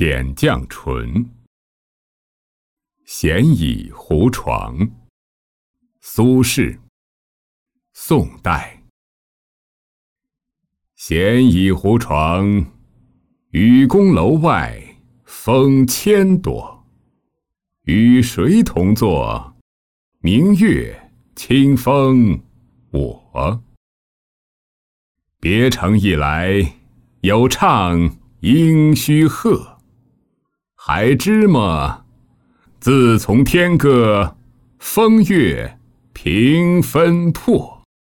点绛唇。闲倚胡床。苏轼，宋代。闲倚胡床，雨宫楼外风千朵。与谁同坐？明月清风我。别城一来，有唱应须和。还知么？自从天歌，风月平分破。